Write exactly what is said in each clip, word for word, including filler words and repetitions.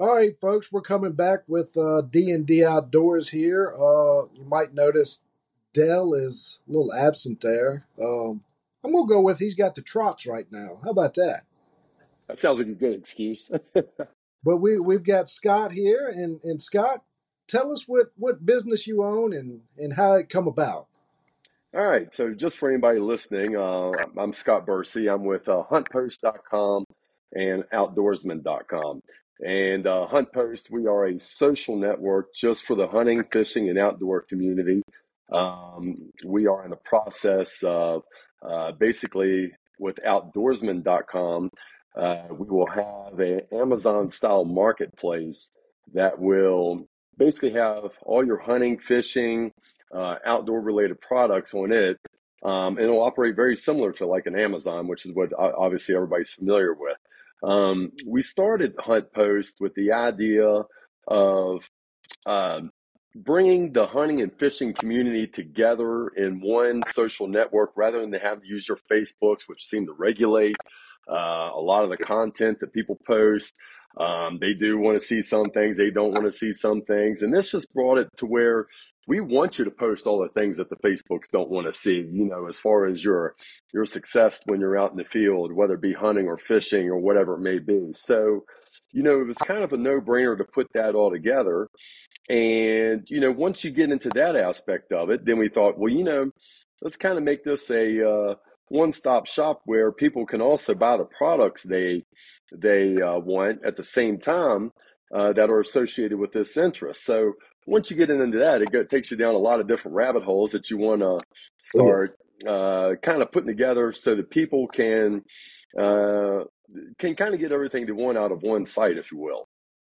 All right, folks, we're coming back with uh, D and D Outdoors here. Uh, you might notice Dell is a little absent there. Um, I'm gonna go with he's got the trots right now. How about that? That sounds like a good excuse. But we we've got Scott here, and and Scott, tell us what what business you own and and how it come about. All right, so just for anybody listening, uh, I'm Scott Bursey. I'm with uh, hunt post dot com and outdoorsman dot com. And uh, Hunt Post, we are a social network just for the hunting, fishing, and outdoor community. Um, we are in the process of uh, basically with outdoorsman dot com, uh, we will have an Amazon style marketplace that will basically have all your hunting, fishing, uh, outdoor related products on it. Um, and it'll operate very similar to like an Amazon, which is what uh, obviously everybody's familiar with. Um, we started Hunt Post with the idea of um, bringing the hunting and fishing community together in one social network rather than have to use your Facebooks, which seem to regulate uh, a lot of the content that people post. Um, they do want to see some things, they don't want to see some things. And this just brought it to where we want you to post all the things that the Facebooks don't want to see, you know, as far as your your success when you're out in the field, whether it be hunting or fishing or whatever it may be. So, you know, it was kind of a no-brainer to put that all together. And, you know, once you get into that aspect of it, then we thought, well, you know, let's kind of make this a uh, one-stop shop where people can also buy the products they they uh, want at the same time uh, that are associated with this interest. So once you get into that, it go, takes you down a lot of different rabbit holes that you want to Oh yeah, start uh, kind of putting together so that people can uh, can kind of get everything they want out of one site, if you will.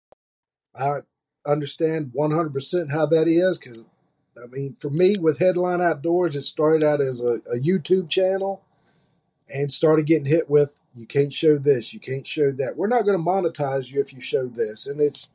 I understand one hundred percent how that is because I mean, for me with Headline Outdoors, it started out as a, a YouTube channel and started getting hit with you can't show this, you can't show that. We're not going to monetize you if you show this, and it's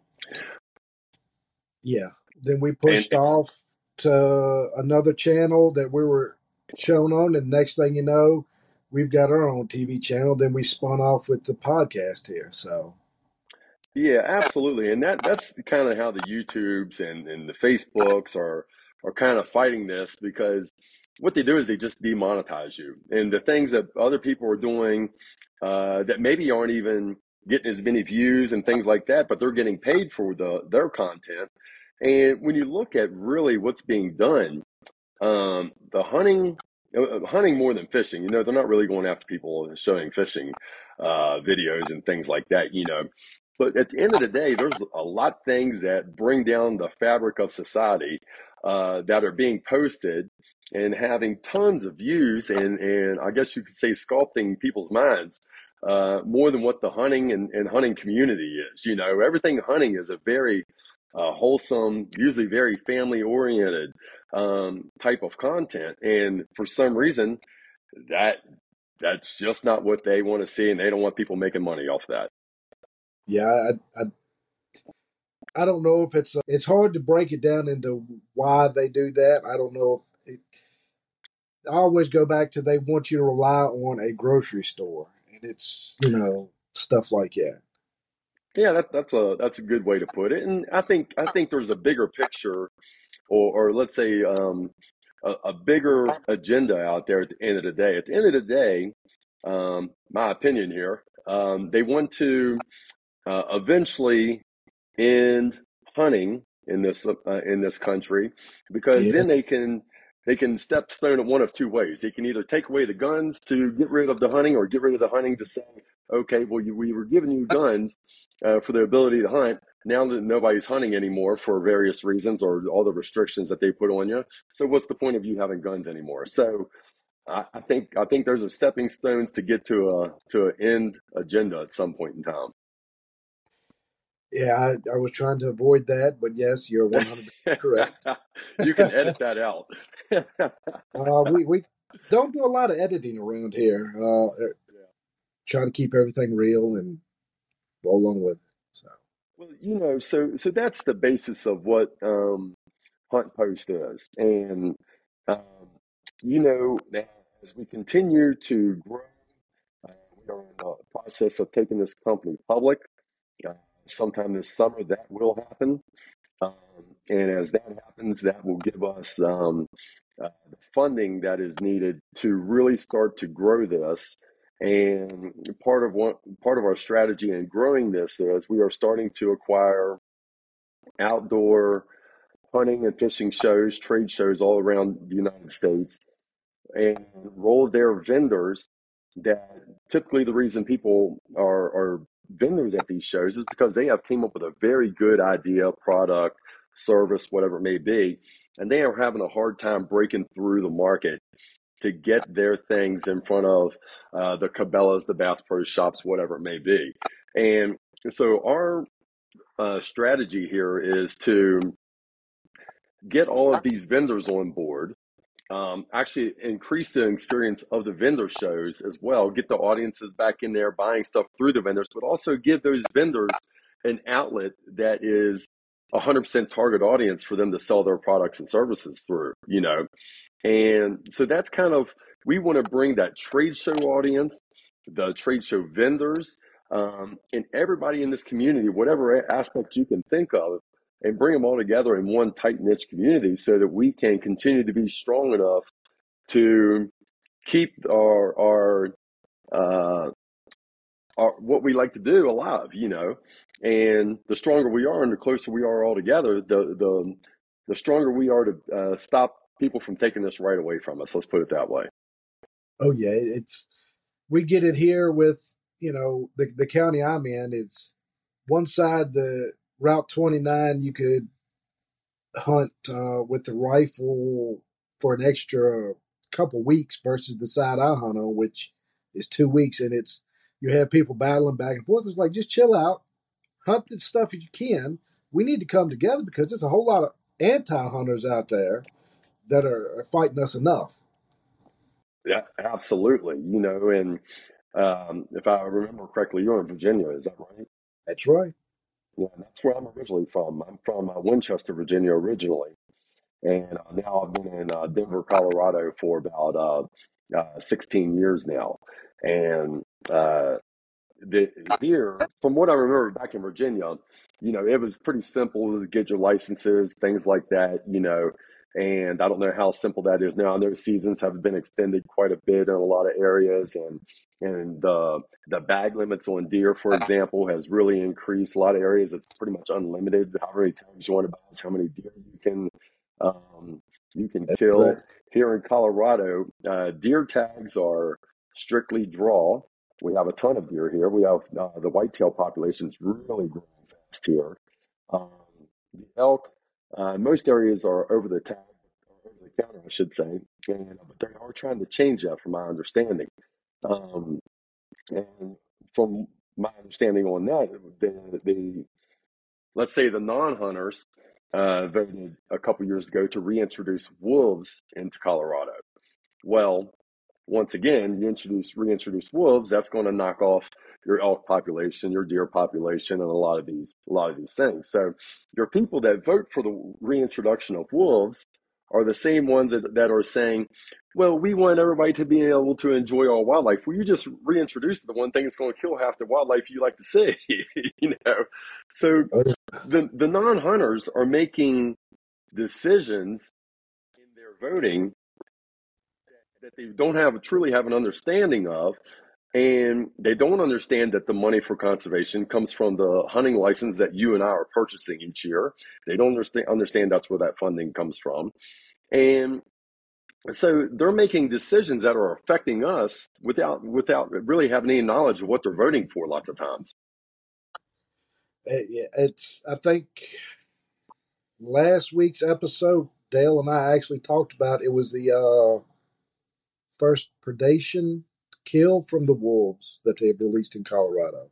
yeah. Then we And pushed off to another channel that we were shown on, and next thing you know, we've got our own T V channel. Then we spun off with the podcast here. So Yeah, absolutely. And that that's kind of how the YouTubes and, and the Facebooks are are kind of fighting this because what they do is they just demonetize you. And the things that other people are doing uh, that maybe aren't even getting as many views and things like that, but they're getting paid for the their content. And when you look at really what's being done, um, the hunting uh, hunting more than fishing, you know, they're not really going after people showing fishing uh, videos and things like that, you know. But at the end of the day, there's a lot of things that bring down the fabric of society uh, that are being posted and having tons of views and, and I guess you could say sculpting people's minds uh, more than what the hunting and, and hunting community is. You know, everything hunting is a very uh, wholesome, usually very family oriented um, type of content. And for some reason, that that's just not what they want to see, and they don't want people making money off that. yeah, I, I I don't know if it's uh, it's hard to break it down into why they do that. I don't know if it, I always go back to they want you to rely on a grocery store, and it's you know stuff like that. Yeah, that, that's a that's a good way to put it. And I think I think there's a bigger picture, or or let's say um, a, a bigger agenda out there at the end of the day. At the end of the day, um, my opinion here, um, they want to uh, eventually end hunting in this uh, in this country because Yeah, then they can they can step stone it one of two ways. They can either take away the guns to get rid of the hunting, or get rid of the hunting to say, okay, well, you, we were giving you guns uh, for the ability to hunt. Now that nobody's hunting anymore for various reasons or all the restrictions that they put on you, so what's the point of you having guns anymore? So I, I think I think there's a stepping stones to get to a to an end agenda at some point in time. yeah. I, I was trying to avoid that, but yes, you're one hundred percent correct. You can edit that out. uh, we we don't do a lot of editing around here. Uh, try to keep everything real and roll on with it. So Well, you know, so so that's the basis of what um, Hunt Post is, and um, you know, now as we continue to grow, uh, we are in the process of taking this company public. Uh, sometime this summer that will happen. Um, and as that happens, that will give us um, uh, the funding that is needed to really start to grow this. And part of what part of our strategy in growing this is we are starting to acquire outdoor hunting and fishing shows, trade shows all around the United States, and roll their vendors that typically the reason people are, are vendors at these shows is because they have came up with a very good idea, product, service, whatever it may be, and they are having a hard time breaking through the market to get their things in front of uh, the Cabela's, the Bass Pro Shops, whatever it may be. And so our uh, strategy here is to get all of these vendors on board, um, actually increase the experience of the vendor shows as well, get the audiences back in there buying stuff through the vendors, but also give those vendors an outlet that is one hundred percent target audience for them to sell their products and services through, you know. And so that's kind of, we want to bring that trade show audience, the trade show vendors, um, and everybody in this community, whatever aspect you can think of, and bring them all together in one tight niche community so that we can continue to be strong enough to keep our our uh, our what we like to do alive, you know. And the stronger we are, and the closer we are all together, the the the stronger we are to uh, stop people from taking this right away from us. Let's put it that way. Oh yeah, it's we get it here with you know the the county I'm in. It's one side the Route twenty-nine. You could hunt uh, with the rifle for an extra couple weeks versus the side I hunt on, which is two weeks, and it's you have people battling back and forth. It's like just chill out, hunt the stuff if you can. We need to come together because there's a whole lot of anti-hunters out there that are, are fighting us enough. Yeah, absolutely. You know, and um, if I remember correctly, you're in Virginia, is that right? That's right. Yeah, that's where I'm originally from. I'm from uh, Winchester, Virginia, originally. And uh, now I've been in uh, Denver, Colorado for about uh, uh, sixteen years now. And uh, the, here, from what I remember back in Virginia, you know, it was pretty simple to get your licenses, things like that, you know. And I don't know how simple that is now. I know seasons have been extended quite a bit in a lot of areas, and and the the bag limits on deer, for example, has really increased. A lot of areas it's pretty much unlimited. How many times you want to buy is how many deer you can um, you can That's kill. correct. Here in Colorado, uh, deer tags are strictly draw. We have a ton of deer here. We have uh, the whitetail population is really growing fast here. Um, the elk, uh, most areas are over the tag, or over the counter, I should say, and but they are trying to change that, from my understanding. Um, and from my understanding on that, the, the let's say the non-hunters uh, voted a couple years ago to reintroduce wolves into Colorado. Well, once again, you introduce reintroduce wolves, that's going to knock off your elk population, your deer population, and a lot of these a lot of these things. So your people that vote for the reintroduction of wolves are the same ones that, that are saying, well, we want everybody to be able to enjoy our wildlife. Well, you just reintroduce the one thing that's going to kill half the wildlife you like to see, you know. So Oh, yeah. the the non-hunters are making decisions in their voting that they don't have truly have an understanding of, and they don't understand that the money for conservation comes from the hunting license that you and I are purchasing each year. They don't understand understand that's where that funding comes from, and so they're making decisions that are affecting us without without really having any knowledge of what they're voting for. Lots of times. It- yeah, it's I think last week's episode, Dale and I actually talked about it was the uh, first predation kill from the wolves that they've released in Colorado.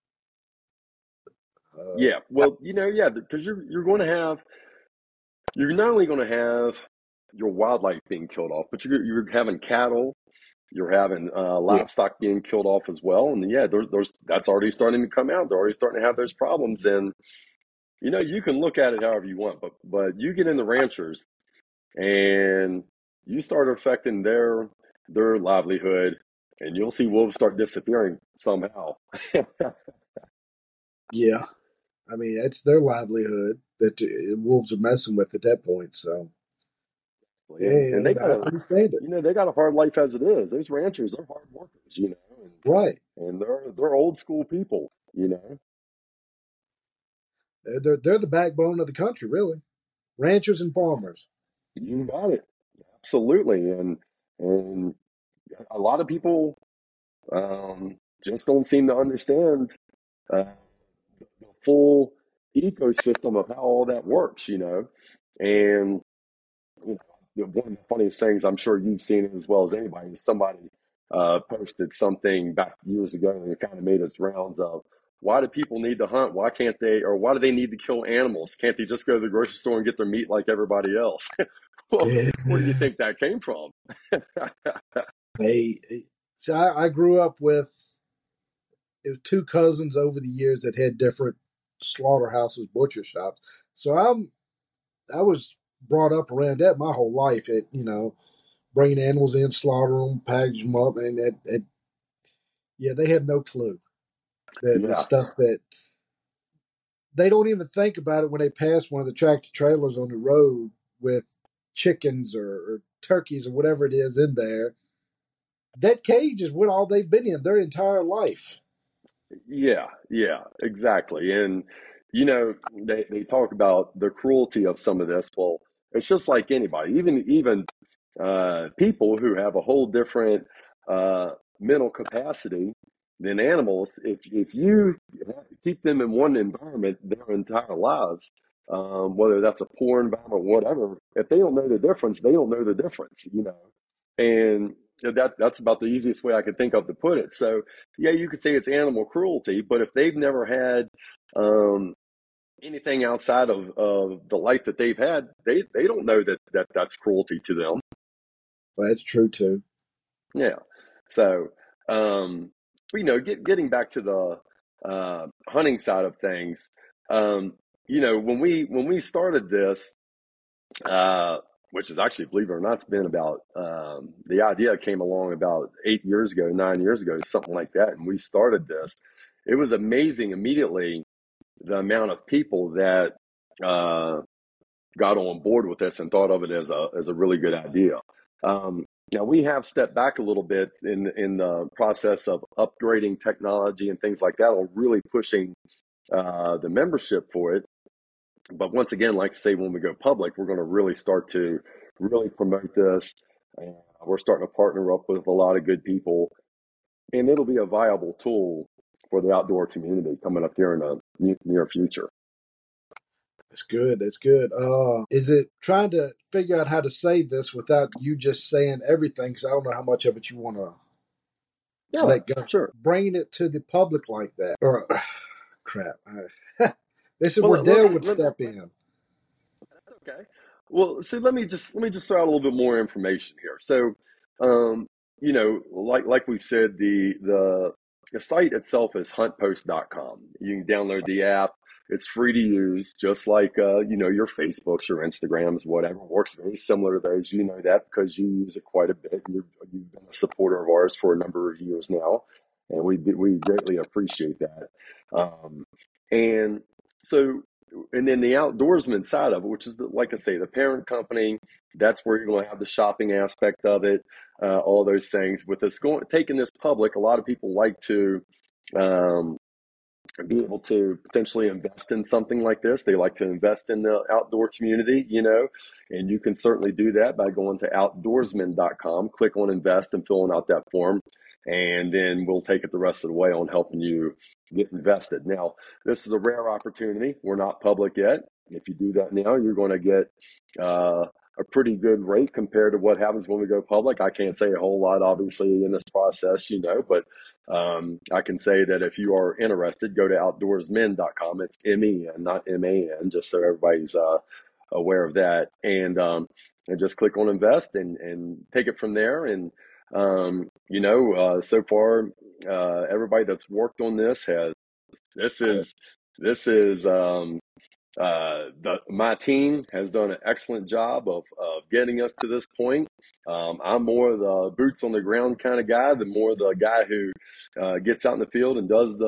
Uh, Yeah, well, you know, yeah, because you're you're going to have you're not only going to have your wildlife being killed off, but you're you're having cattle. You're having uh, yeah, livestock being killed off as well, and yeah, there's, there's that's already starting to come out. They're already starting to have those problems, and you know you can look at it however you want, but but you get in the ranchers and you start affecting their their livelihood, and you'll see wolves start disappearing somehow. yeah. I mean, it's their livelihood that the wolves are messing with at that point. So, And yeah, and they and got I a, understand it. you know, they got a hard life as it is. Those ranchers are hard workers, you know, and Right. and they're they're old school people, you know. They're, they're, they're the backbone of the country, really. Ranchers and farmers. You got it. Absolutely. And and a lot of people um, just don't seem to understand uh, the full ecosystem of how all that works, you know. And you know, one of the funniest things I'm sure you've seen as well as anybody is somebody uh, posted something back years ago and it kind of made its rounds of why do people need to hunt? Why can't they, or why do they need to kill animals? Can't they just go to the grocery store and get their meat like everybody else? Well, Yeah. where do you think that came from? They, so I, I grew up with it was two cousins over the years that had different slaughterhouses, butcher shops. So I'm I was brought up around that my whole life. At you know, bringing animals in, slaughter them, package them up, and it, it, yeah, they have no clue the the Yeah, stuff that they don't even think about it when they pass one of the tractor trailers on the road with chickens or, or turkeys or whatever it is in there. That cage is what all they've been in their entire life. yeah, yeah, exactly. And you know, they, they talk about the cruelty of some of this. Well, it's just like anybody, even even uh, people who have a whole different uh, mental capacity than animals. If if you keep them in one environment their entire lives, um, whether that's a poor environment, whatever, if they don't know the difference, they don't know the difference, you know. And that that's about the easiest way I could think of to put it. So yeah, you could say it's animal cruelty, but if they've never had um, anything outside of, of the life that they've had, they, they don't know that, that that's cruelty to them. Well, that's true too. Yeah. So, um, you know, get, getting back to the uh, hunting side of things, um, you know, when we when we started this, uh, which is actually, believe it or not, it's been about um, the idea came along about eight years ago, nine years ago, something like that, and we started this. It was amazing immediately the amount of people that uh, got on board with this and thought of it as a as a really good idea. Um, now we have stepped back a little bit in in the process of upgrading technology and things like that, or really pushing uh, the membership for it. But once again, like I say, when we go public, we're going to really start to really promote this. And we're starting to partner up with a lot of good people, and it'll be a viable tool for the outdoor community coming up here in the near future. That's good. That's good. Uh, is it trying to figure out how to say this without you just saying everything? Because I don't know how much of it you want to Yeah, let go. sure. Bringing it to the public like that, or crap. I, this is Well, where let, let Dale me would let, step in. okay. Well, see, let me just let me just throw out a little bit more information here. So, um, you know, like like we've said, the the the site itself is hunt post dot com. You can download the app. It's free to use, just like uh, you know, your Facebooks, your Instagrams, whatever. Works very similar to those. You know that because you use it quite a bit. You've, you've been a supporter of ours for a number of years now, and we we greatly appreciate that. Um, and so and then the outdoorsman side of it, which is the, like I say, the parent company, that's where you're going to have the shopping aspect of it, uh, all those things. With us going taking this public, a lot of people like to um, be able to potentially invest in something like this. They like to invest in the outdoor community, you know, and you can certainly do that by going to outdoorsman dot com, click on invest and filling out that form. And then we'll take it the rest of the way on helping you get invested. Now, this is a rare opportunity. We're not public yet. If you do that now, you're going to get uh, a pretty good rate compared to what happens when we go public. I can't say a whole lot, obviously, in this process, you know, but um, I can say that if you are interested, go to outdoorsmen dot com. It's M E N, not M A N, just so everybody's uh, aware of that. And um, and just click on invest and, and take it from there. And, um, you know, uh, so far, uh, everybody that's worked on this has, this is, this is, um, uh, the, my team has done an excellent job of, of getting us to this point. Um, I'm more of the boots on the ground kind of guy, the more the guy who uh, gets out in the field and does the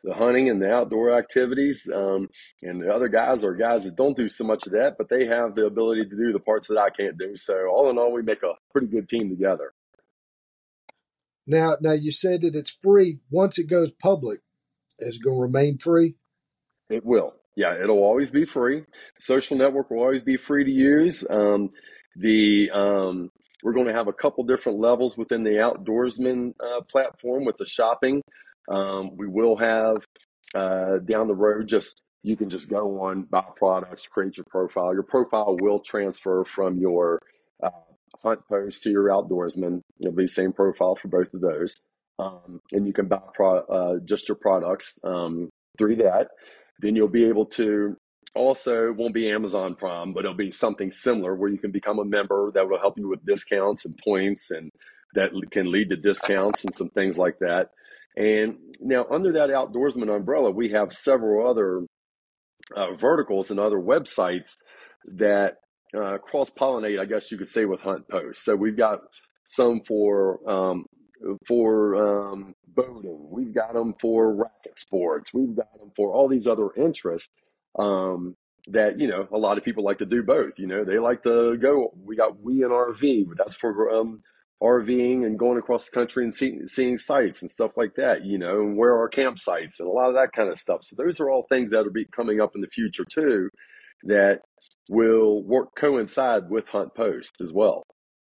the hunting and the outdoor activities. Um, and the other guys are guys that don't do so much of that, but they have the ability to do the parts that I can't do. So all in all, we make a pretty good team together. Now, now you said that it's free. Once it goes public, is it going to remain free? It will. Yeah, it'll always be free. Social network will always be free to use. Um, the um, We're going to have a couple different levels within the Outdoorsman uh, platform with the shopping. Um, we will have uh, down the road just you can just go on, buy products, create your profile. Your profile will transfer from your uh, hunt post to your Outdoorsman. It'll be the same profile for both of those, um, and you can buy pro- uh, just your products um, through that. Then you'll be able to also, won't be Amazon Prime, but it'll be something similar where you can become a member that will help you with discounts and points, and that can lead to discounts and some things like that. And now, under that Outdoorsman umbrella, we have several other uh, verticals and other websites that uh, cross pollinate, I guess you could say, with Hunt Post. So we've got some for um, for um, boating. We've got them for racket sports. We've got them for all these other interests um, that, you know, a lot of people like to do both. You know, they like to go. We got We and R V, but that's for um, RVing and going across the country and see, seeing sites and stuff like that, you know, and where are campsites and a lot of that kind of stuff. So those are all things that will be coming up in the future too, that will work coincide with Hunt Post as well.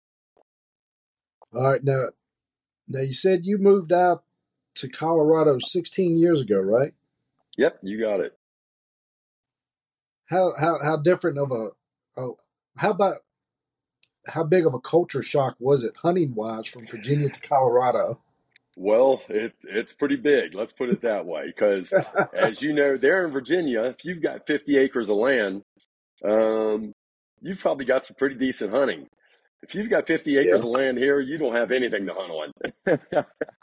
All right. Now, now you said you moved out to Colorado sixteen years ago, right? Yep, you got it. How how how different of a oh how about how big of a culture shock was it hunting wise from Virginia to Colorado? Well, it, it's pretty big. Let's put it that way. Because as you know, there in Virginia, if you've got fifty acres of land, um, you've probably got some pretty decent hunting. If you've got fifty acres Yeah. of land here, you don't have anything to hunt on.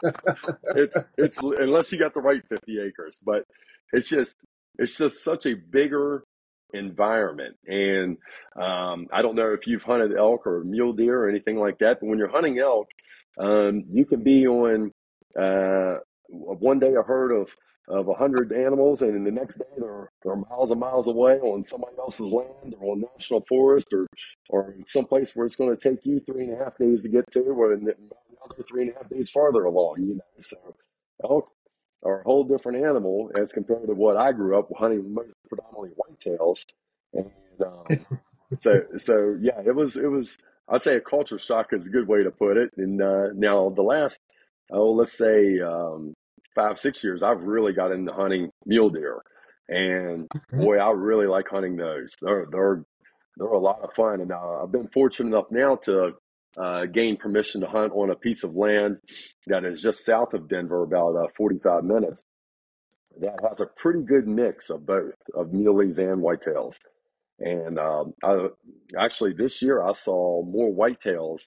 it's it's unless you got the right fifty acres, but it's just it's just such a bigger environment. And um, I don't know if you've hunted elk or mule deer or anything like that, but when you're hunting elk, um, you can be on uh, one day a herd of of a hundred animals, and then the next day they're, they're miles and miles away on somebody else's land or on national forest or or someplace where it's going to take you three and a half days to get to, or now they're three and a half days farther along. You know, so elk are a whole different animal as compared to what I grew up hunting, most predominantly whitetails, and um, so so yeah, it was it was I'd say a culture shock is a good way to put it. And uh, now the last oh let's say um, five six years, I've really got into hunting mule deer, and boy, I really like hunting those. They're they're they're a lot of fun, and uh, I've been fortunate enough now to uh, gain permission to hunt on a piece of land that is just south of Denver, about uh, forty-five minutes. That has a pretty good mix of both of muleys and whitetails. And um, I actually this year I saw more whitetails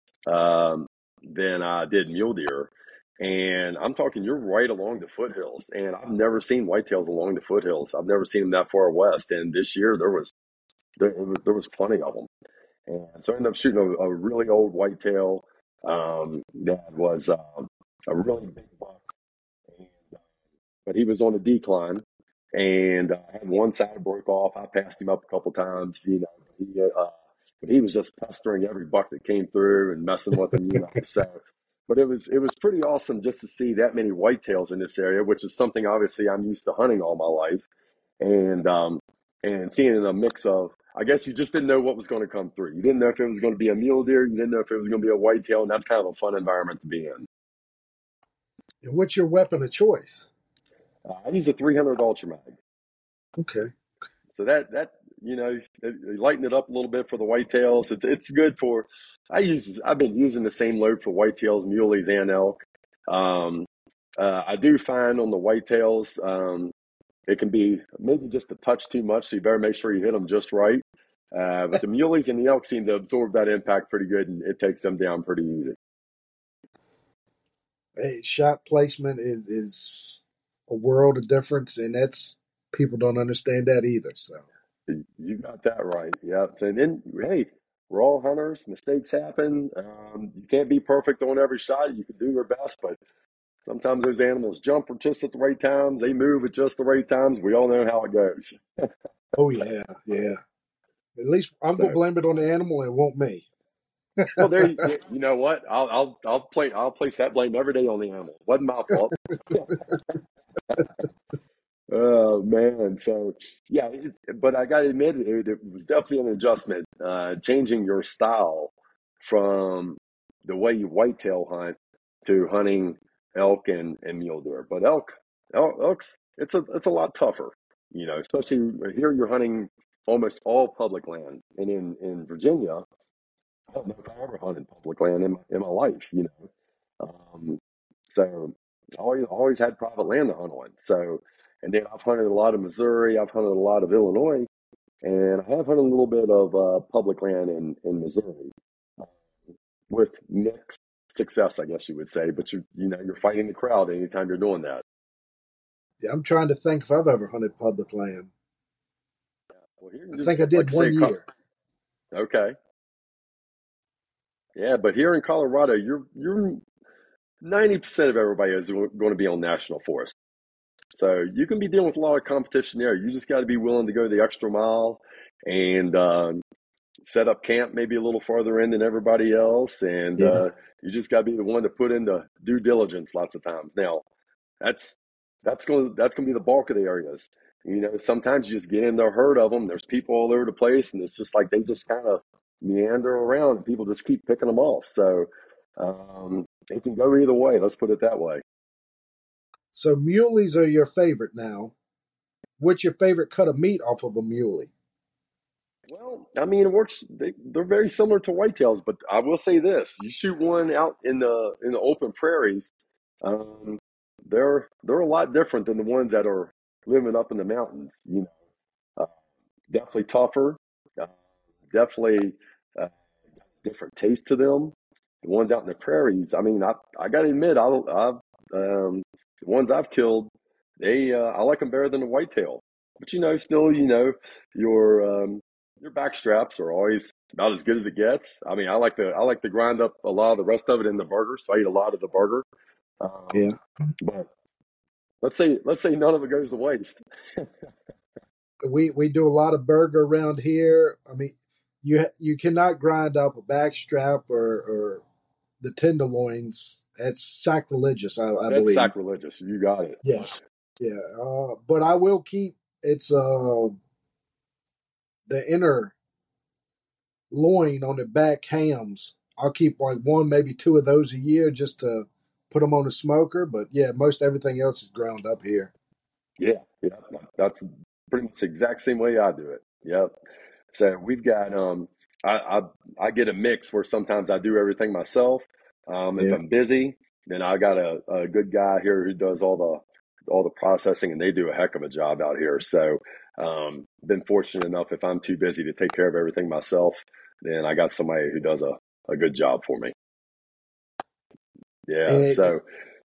um, than I did mule deer. And I'm talking, you're right along the foothills, and I've never seen whitetails along the foothills. I've never seen them that far west. And this year there was there, there was plenty of them. And so I ended up shooting a, a really old whitetail um, that was um, a really big buck, and, uh, but he was on a decline, and uh, had one side broke off. I passed him up a couple times, you know. He, uh, but he was just pestering every buck that came through and messing with him, you know. So, but it was it was pretty awesome just to see that many whitetails in this area, which is something obviously I'm used to hunting all my life, and um, and seeing a mix of. I guess you just didn't know what was going to come through. You didn't know if it was going to be a mule deer. You didn't know if it was going to be a whitetail, and that's kind of a fun environment to be in. And what's your weapon of choice? Uh, I use a three hundred Ultra Mag. Okay. So that that you know, it, lighten it up a little bit for the whitetails. It's it's good for. I use I've been using the same load for whitetails, muleys, and elk. Um, uh, I do find on the whitetails, um, it can be maybe just a touch too much, so you better make sure you hit them just right. Uh, but the muleys and the elk seem to absorb that impact pretty good, and it takes them down pretty easy. Hey, shot placement is is a world of difference, and that's people don't understand that either. So You got that right. Yep. And then, hey, we're all hunters. Mistakes happen. Um, you can't be perfect on every shot. You can do your best, but Sometimes those animals jump just at the right times. They move at just the right times. We all know how it goes. Oh yeah, yeah. At least I'm gonna So, blame it on the animal and it won't me. well, there you, you know what? I'll I'll I'll play I'll place that blame every day on the animal. Wasn't my fault. Oh man, so yeah, it, but I got to admit, it, it was definitely an adjustment, uh, changing your style from the way you whitetail hunt to hunting elk and, and mule deer. But elk, elk, elk's it's a it's a lot tougher, you know. Especially here, you're hunting almost all public land, and in in Virginia, I don't know if I ever hunted public land in my, in my life, you know. Um, so I always always had private land to hunt on. So, and then I've hunted a lot of Missouri, I've hunted a lot of Illinois, and I have hunted a little bit of uh, public land in in Missouri, uh, with mixed success, I guess you would say. But you you know you're fighting the crowd anytime you're doing that. Yeah, I'm trying to think if I've ever hunted public land. Well, here I you think I just like did I say, one co- year. okay, yeah, but here in Colorado, you're you're ninety percent of everybody is going to be on national forest. So you can be dealing with a lot of competition there. You just got to be willing to go the extra mile and um, set up camp maybe a little farther in than everybody else. And Yeah, uh, you just got to be the one to put in the due diligence lots of times. Now, that's that's going to that's going to be the bulk of the areas. You know, sometimes you just get in the herd of them. There's people all over the place, and it's just like they just kind of meander around, and people just keep picking them off. So um, it can go either way. Let's put it that way. so muleys are your favorite now. What's your favorite cut of meat off of a muley? Well, I mean, it works. They, they're very similar to whitetails, but I will say this: you shoot one out in the in the open prairies, um, they're they're a lot different than the ones that are living up in the mountains. You know, uh, definitely tougher, uh, definitely uh, different taste to them. The ones out in the prairies, I mean, I I got to admit, I I've um, the ones I've killed, they uh, I like them better than the whitetail. But you know, still, you know, your um, your back straps are always about as good as it gets. I mean, I like to I like to grind up a lot of the rest of it in the burger, so I eat a lot of the burger. Um, Yeah, but let's say let's say none of it goes to waste. we we do a lot of burger around here. I mean, you you cannot grind up a back strap or or the tenderloins. That's sacrilegious, I, I That's believe. sacrilegious. You got it. Yes. Yeah. Uh, but I will keep it's uh the inner loin on the back hams. I'll keep like one, maybe two of those a year just to put them on the smoker. But yeah, most everything else is ground up here. Yeah, yeah, that's pretty much the exact same way I do it. Yep. So we've got um I I, I get a mix where sometimes I do everything myself. Um, if Yeah. I'm busy, then I got a, a good guy here who does all the all the processing, and they do a heck of a job out here. So um, been fortunate enough if I'm too busy to take care of everything myself, then I got somebody who does a, a good job for me. Yeah. And it, So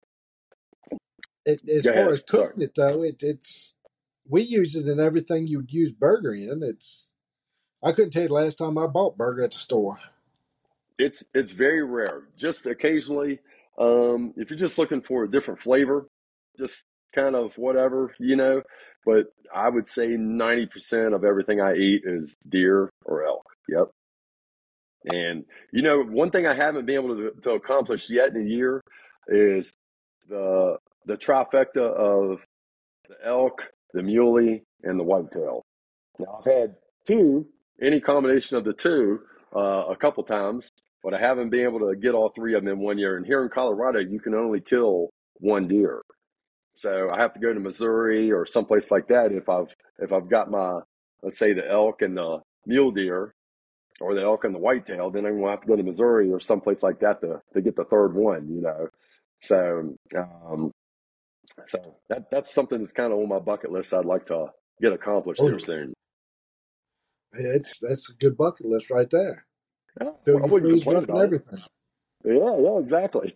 it, as go far ahead. as Sorry. cooking it though, it, it's we use it in everything you'd use burger in. It's I couldn't tell you the last time I bought burger at the store. It's it's very rare. Just occasionally, um, if you're just looking for a different flavor, just kind of whatever, you know. But I would say ninety percent of everything I eat is deer or elk. Yep. And you know, one thing I haven't been able to, to accomplish yet in a year is the the trifecta of the elk, the muley, and the whitetail. Now, I've had two, any combination of the two, uh, a couple times, but I haven't been able to get all three of them in one year. And here in Colorado, you can only kill one deer. So I have to go to Missouri or someplace like that if I've if I've got my, let's say, the elk and the mule deer or the elk and the whitetail, then I'm gonna have to go to Missouri or someplace like that to to get the third one, you know. So um, so that that's something that's kind of on my bucket list I'd like to get accomplished Oh here yeah, soon. yeah, it's that's a good bucket list right there. Yeah, Fill I your wouldn't freezer complain up and about it. everything. Yeah, yeah, exactly.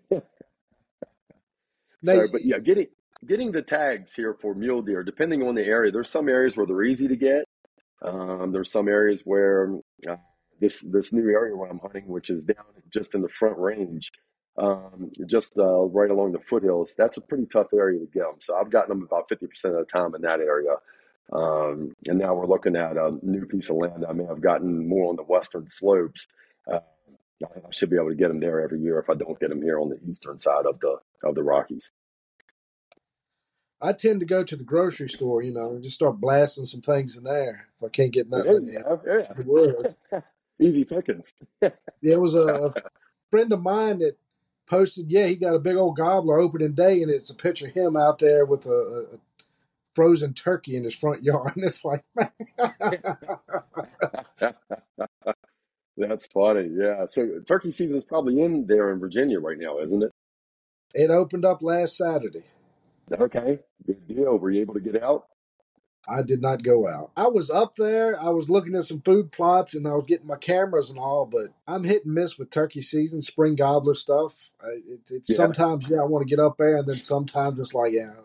Now, So, but yeah, getting getting the tags here for mule deer, depending on the area, there's some areas where they're easy to get. Um, there's some areas where uh, this this new area where I'm hunting, which is down just in the Front Range, um, just uh, right along the foothills. That's a pretty tough area to get them. So I've gotten them about fifty percent of the time in that area. Um, and now we're looking at a new piece of land I may have gotten more on the western slopes. Uh, I should be able to get them there every year if I don't get them here on the eastern side of the of the Rockies. I tend to go to the grocery store, you know, and just start blasting some things in there if I can't get nothing There in you the, go. the woods. Yeah. Easy pickings. There was a, a friend of mine that posted, yeah, he got a big old gobbler opening day, and it's a picture of him out there with a, a frozen turkey in his front yard. And it's like, That's funny. Yeah. So turkey season's probably in there in Virginia right now, isn't it? it opened up last Saturday. Okay. Good deal. Were you able to get out? I did not go out. I was up there. I was looking at some food plots and I was getting my cameras and all, but I'm hit and miss with turkey season, spring gobbler stuff. I, it, it's Yeah. sometimes, yeah, I want to get up there, and then sometimes it's like, yeah,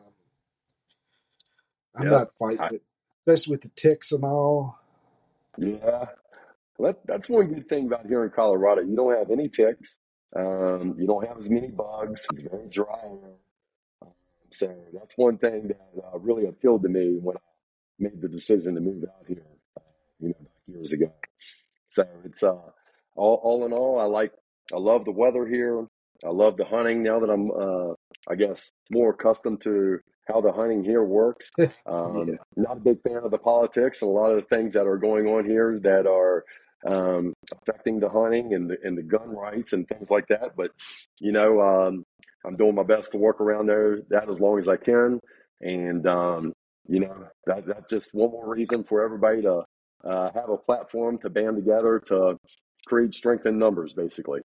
I'm Yeah. not fighting I, it, especially with the ticks and all. yeah. Well, that, that's one good thing about here in Colorado. You don't have any ticks. Um, you don't have as many bugs. It's very dry here. Um, so that's one thing that uh, really appealed to me when I made the decision to move out here, uh, you know, back years ago. So it's uh, all all in all, I like I love the weather here. I love the hunting now that I'm uh, I guess more accustomed to how the hunting here works. Yeah. Um, not a big fan of the politics and a lot of the things that are going on here that are um, affecting the hunting and the and the gun rights and things like that. But you know, um, I'm doing my best to work around there that as long as I can. And um, you know, that that's just one more reason for everybody to uh, have a platform to band together to create strength in numbers, basically.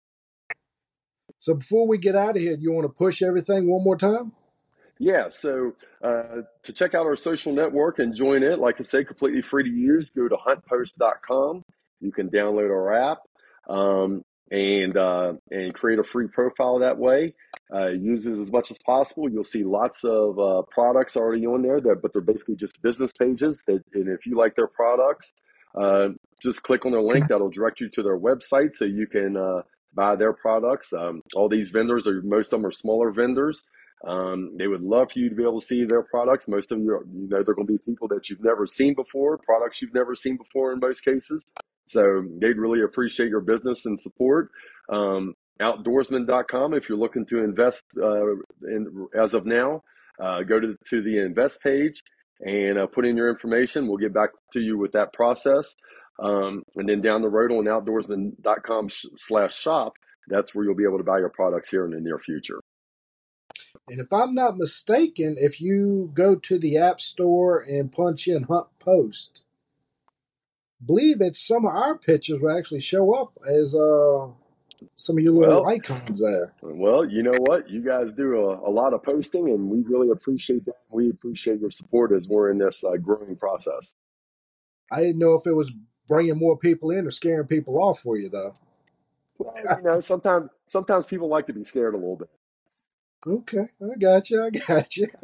So before we get out of here, do you want to push everything one more time? Yeah, so uh, to check out our social network and join it, like I say, completely free to use, go to hunt post dot com. You can download our app um, and uh, and create a free profile that way. Uh, use it as much as possible. You'll see lots of uh, products already on there, that, but they're basically just business pages. That, and if you like their products, uh, just click on their link. That'll direct you to their website so you can uh, buy their products. Um, all these vendors are most of them are smaller vendors. Um, they would love for you to be able to see their products. Most of you, are, you know, they're going to be people that you've never seen before, products you've never seen before in most cases. So they'd really appreciate your business and support. Um, outdoorsman dot com if you're looking to invest uh, in, as of now. Uh, go to, to the invest page and uh, put in your information. We'll get back to you with that process. Um, and then down the road on outdoorsman dot com slash shop, that's where you'll be able to buy your products here in the near future. And if I'm not mistaken, if you go to the App Store and punch in Hunt Post, believe it's some of our pictures will actually show up as uh, some of your little Well, icons there. Well, you know what? You guys do a, a lot of posting, and we really appreciate that. We appreciate your support as we're in this uh, growing process. I didn't know if it was bringing more people in or scaring people off for you, though. Well, you know, sometimes sometimes people like to be scared a little bit. Okay, I got you. I got you.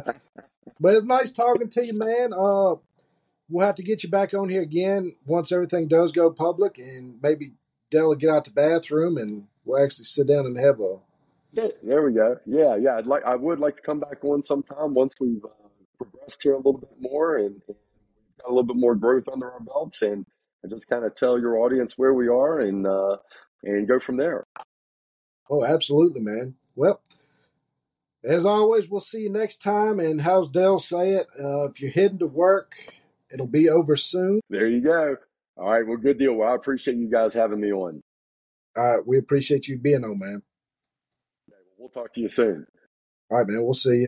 But it's nice talking to you, man. Uh, we'll have to get you back on here again once everything does go public, and maybe Della get out the bathroom, and we'll actually sit down and have a. Yeah, there we go. Yeah, yeah. I'd like I would like to come back on sometime once we've uh, progressed here a little bit more and, and got a little bit more growth under our belts, and, and just kind of tell your audience where we are and uh, and go from there. Oh, absolutely, man. Well, as always, we'll see you next time. And how's Dell say it? Uh, if you're heading to work, it'll be over soon. There you go. All right. Well, good deal. Well, I appreciate you guys having me on. All right, we appreciate you being on, man. We'll talk to you soon. All right, man. We'll see you.